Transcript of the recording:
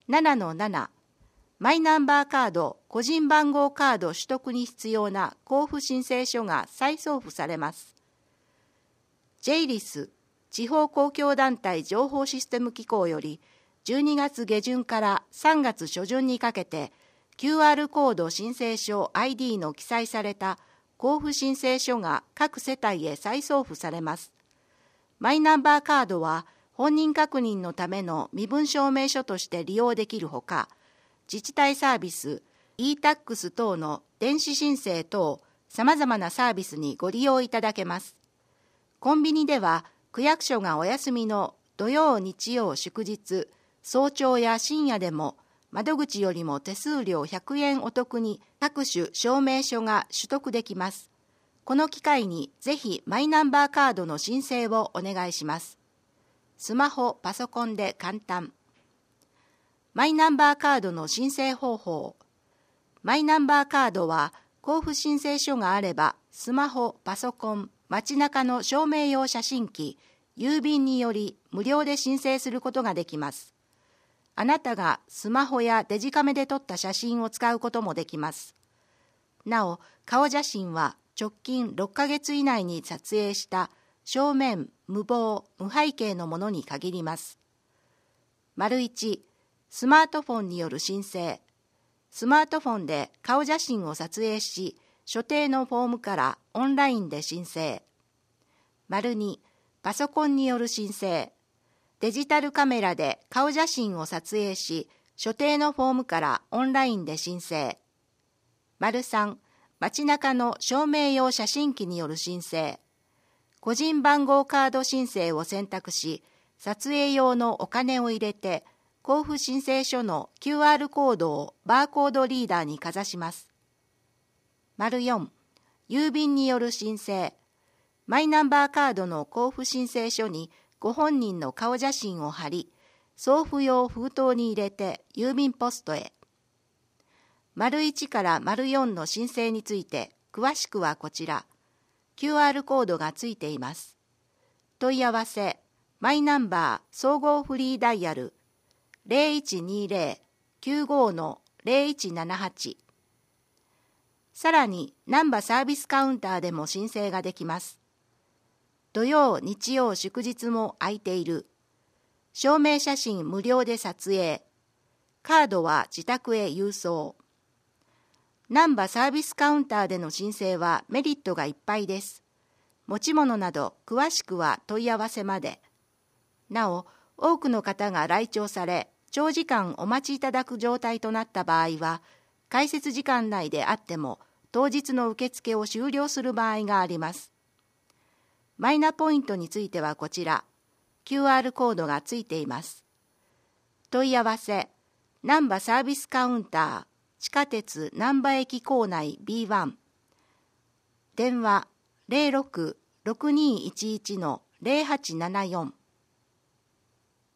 7-7 マイナンバーカード個人番号カード取得に必要な交付申請書が再送付されます。JLIS 地方公共団体情報システム機構より12月下旬から3月初旬にかけて QR コード申請書 ID の記載された交付申請書が各世帯へ再送付されます。マイナンバーカードは本人確認のための身分証明書として利用できるほか、自治体サービス、e-tax 等の電子申請等、さまざまなサービスにご利用いただけます。コンビニでは、区役所がお休みの土曜、日曜、祝日、早朝や深夜でも、窓口よりも手数料100円お得に各種証明書が取得できます。この機会にぜひマイナンバーカードの申請をお願いします。スマホ、パソコンで簡単。マイナンバーカードの申請方法。マイナンバーカードは交付申請書があれば、スマホ、パソコン、街中の証明用写真機、郵便により無料で申請することができます。あなたがスマホやデジカメで撮った写真を使うこともできます。なお、顔写真は直近6ヶ月以内に撮影した正面、無謀、無背景のものに限ります。1、スマートフォンによる申請。スマートフォンで顔写真を撮影し、所定のフォームからオンラインで申請。2、パソコンによる申請。デジタルカメラで顔写真を撮影し、所定のフォームからオンラインで申請。3、街中の証明用写真機による申請。個人番号カード申請を選択し、撮影用のお金を入れて、交付申請書の QR コードをバーコードリーダーにかざします。4、郵便による申請。マイナンバーカードの交付申請書にご本人の顔写真を貼り、送付用封筒に入れて郵便ポストへ。1から4の申請について、詳しくはこちら。QR コードがついています。問い合わせ、マイナンバー総合フリーダイヤル 0120-95-0178。さらに、難波サービスカウンターでも申請ができます。土曜、日曜、祝日も空いている。証明写真無料で撮影。カードは自宅へ郵送。難波サービスカウンターでの申請はメリットがいっぱいです。持ち物など詳しくは問い合わせまで。なお、多くの方が来庁され、長時間お待ちいただく状態となった場合は、開設時間内であっても当日の受付を終了する場合があります。マイナポイントについてはこちら、QR コードがついています。問い合わせ、難波サービスカウンター、地下鉄難波駅構内 B1。電話 06-6211-0874